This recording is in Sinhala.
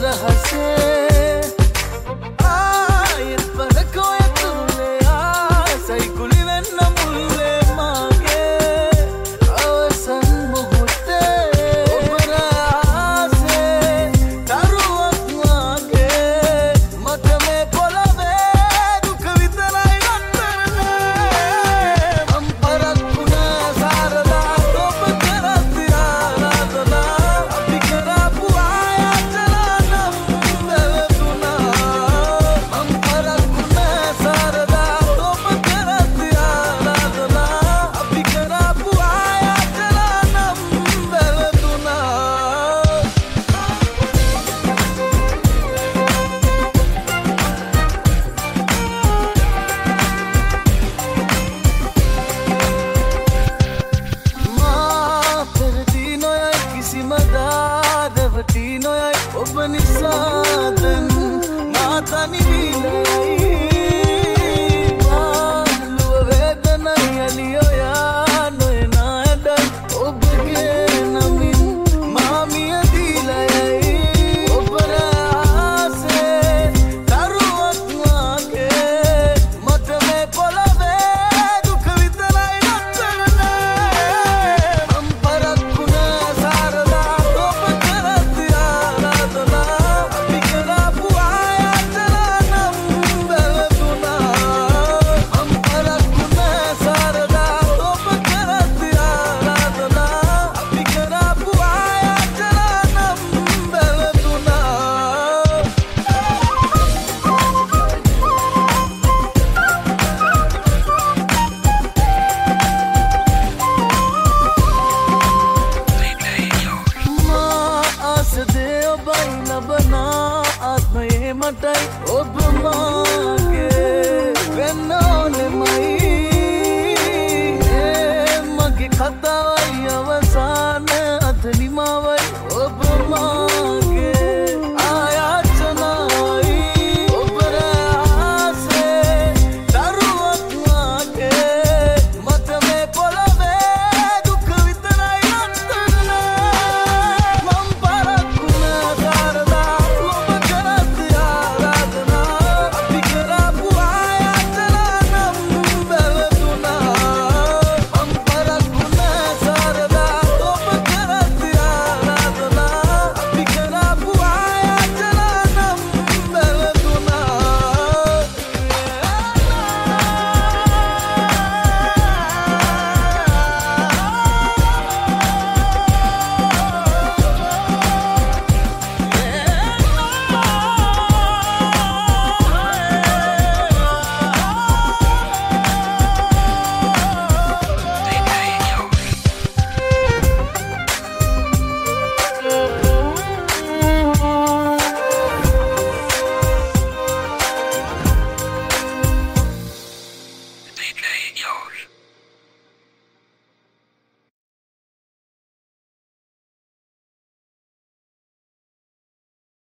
රහසේ ආයෙත් පරකෝ ඇතුලේ ආසයි කුලි වෙන්න මුල්ලේ මාගේ අවසන් මොහොතේ ඔබ රහසේ දරුවක් මාගේ මට මේ පොළවේ දුක විතරයි නතරනේ මම පරක්කුණා සාරදා ඔබ කරති ආරාධනා අපි කරපු ආයතන නම් වැළඳුනා මම පරක්කුණා සාරදා ඔබ කරති ආරාධනා අපි කරපු ආයතන නම් වැළඳුනා මා පෙරදී නොයයි කිසිම දාදවටි නොයයි ඔබ නිසාදන් මා තනි වීලයි මාළුව වේදනයි ඇලියොයා නොයනා ඇඩයි ඔබගේ නමින් මා මියදීලයයි ඔබ රහසේ දරුවක් මාගේ මට මේ පොළවේ දුක විතරයි නතරනේ මම පරක්කුණා සාරදා ඔබ කරති ආරාධනා අපි කරපු ආයතන නම් වැළඳුනා මම පරක්කුණා සාරදා ඔබ කරති ආරාධනා අපි කරපු ආයතන නම් වැළඳුනා මා ආසදේ ඔබයි ලබනා ආත්මයේ මටයි ඔබ මා